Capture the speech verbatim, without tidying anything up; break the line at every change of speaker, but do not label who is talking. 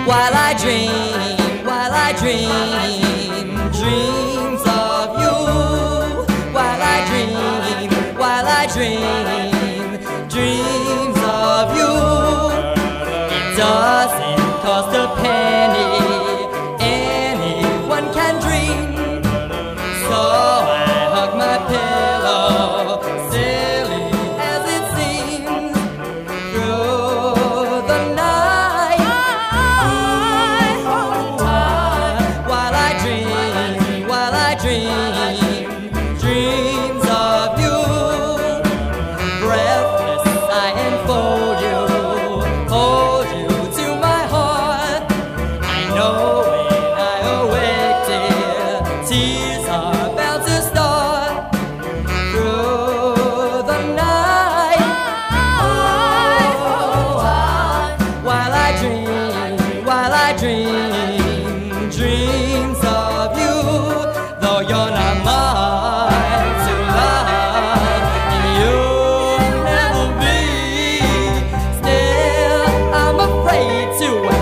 while I dream, while I dream, dreams of you. While I dream, while I dream, dreams of you. It doesn't cost a penny, anyone can dream. So I hug my pillow, silly as it seems, through the night. While I dream, while I dream, dreams of you. Breathless I enfold you, hold you to my heart. I know when I awake, dear, tears are about to start. Through the night, while I dream, while I dream, dreams of you. Though you're not mine to love, and you'll never be, still I'm afraid to